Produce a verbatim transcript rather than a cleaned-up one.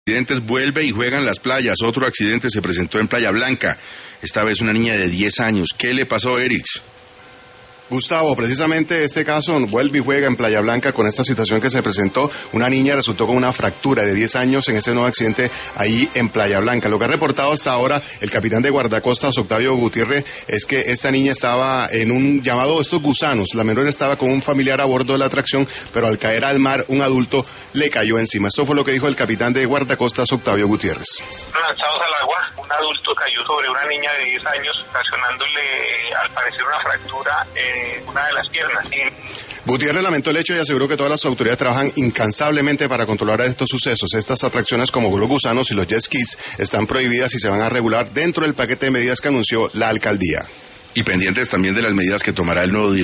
Accidentes vuelve y juega en las playas. Otro accidente se presentó en Playa Blanca. Esta vez una niña de diez años. ¿Qué le pasó, Erix? Gustavo, precisamente este caso vuelve y juega en Playa Blanca con esta situación que se presentó. Una niña resultó con una fractura de diez años en ese nuevo accidente ahí en Playa Blanca. Lo que ha reportado hasta ahora el capitán de guardacostas, Octavio Gutiérrez, es que esta niña estaba en un llamado estos gusanos. La menor estaba con un familiar a bordo de la atracción, pero al caer al mar, un adulto le cayó encima. Esto fue lo que dijo el capitán de guardacostas, Octavio Gutiérrez. Lanzados al agua, un adulto cayó sobre una niña de diez años, ocasionándole, al parecer, una fractura en una de las piernas. Gutiérrez lamentó el hecho y aseguró que todas las autoridades trabajan incansablemente para controlar estos sucesos. Estas atracciones como los gusanos y los jet skis están prohibidas y se van a regular dentro del paquete de medidas que anunció la alcaldía. Y pendientes también de las medidas que tomará el nuevo director